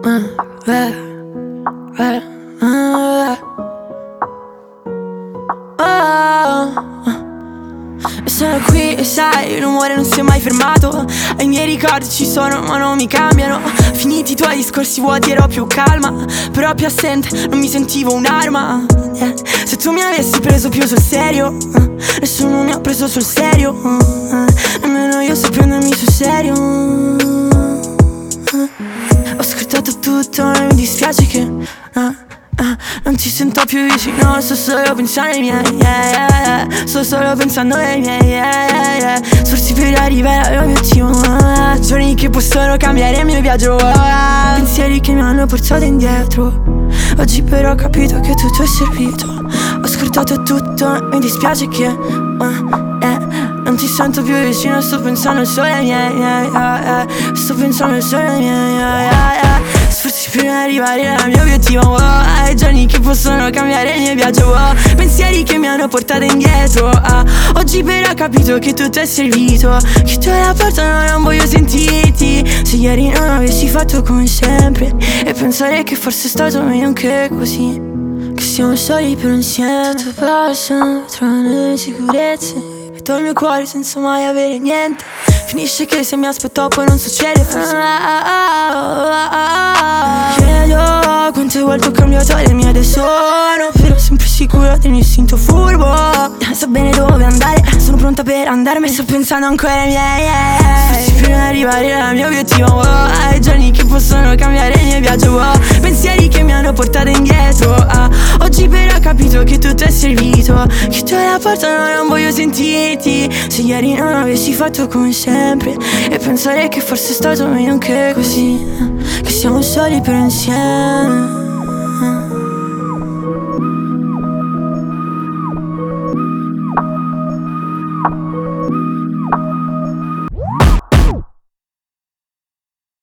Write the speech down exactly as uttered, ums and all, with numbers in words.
uh, eh, eh, uh, oh. E sono qui e sai, il rumore non si è mai fermato. E i miei ricordi ci sono ma non mi cambiano. Finiti i tuoi discorsi vuoti ero più calma, però più assente, non mi sentivo un'arma, yeah. Se tu mi avessi preso più sul serio, uh, nessuno mi ha preso sul serio, uh, uh, nemmeno io so prendermi sul serio, uh, uh. Ho ascoltato tutto e mi dispiace che uh, Uh, non ti sento più vicino, sto solo pensando ai miei, yeah, yeah, yeah. Sto solo pensando ai miei, yeah, yeah, yeah. Sforzi per arrivare all'obiettivo, uh, giorni che possono cambiare il mio viaggio, uh, pensieri che mi hanno portato indietro. Oggi però ho capito che tutto è servito. Ho scordato tutto e mi dispiace che uh, eh, non ti sento più vicino, sto pensando solo ai miei, yeah, yeah, yeah. Sto pensando solo ai miei, yeah, yeah, yeah. Sforzi per arrivare al mio obiettivo, oh, ai giorni che possono cambiare il mio viaggio, oh, pensieri che mi hanno portato indietro, ah. Oggi però ho capito che tutto è servito, che tu la porta ma non voglio sentirti. Se ieri non avessi fatto come sempre, e pensare che forse è stato meglio anche così, che siamo soli per insieme. Tutto passa tra le insicurezze, metto il mio cuore senza mai avere niente. Finisce che se mi aspetto poi non succede, forse chiedo quante volte ho cambiato le mie, adesso sono però sempre sicuro del mio istinto furbo. So bene dove andare, sono pronta per andarmene, sto pensando ancora ai miei, yeah. Sforzi per arrivare al mio obiettivo, oh, ai giorni che possono cambiare il mio viaggio, oh, pensieri che mi hanno portato indietro, ah. Oggi però ho capito che tutto è servito, che tu alla porta ma non voglio sentirti. Se ieri non avessi fatto come sempre, e pensare che forse è stato meglio anche così, che siamo soli per insieme.